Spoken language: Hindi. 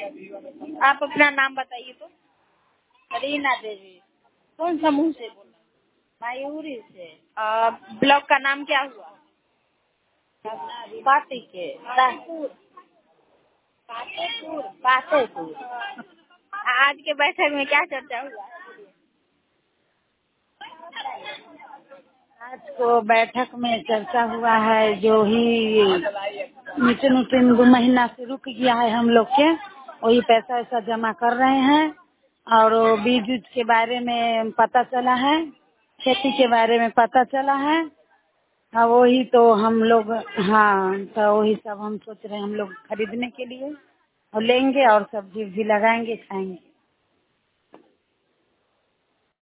आप अपना नाम बताइए तो। रीना देवी। कौन समूह से बोल रहे हैं? मयूरी से। ब्लॉक का नाम क्या हुआ? पाती के पातेपुर। आज के बैठक में क्या चर्चा हुआ? आज को बैठक में चर्चा हुआ है, जो ही मीटिंग 2 महीना से रुक गया है हम लोग के, वही पैसा ऐसा जमा कर रहे हैं। और बीज उज के बारे में पता चला है, खेती के बारे में पता चला है। हाँ वही तो हम लोग, हाँ तो वही सब हम सोच रहे हैं हम लोग खरीदने के लिए, और लेंगे और सब्जी भी लगाएंगे, खाएंगे।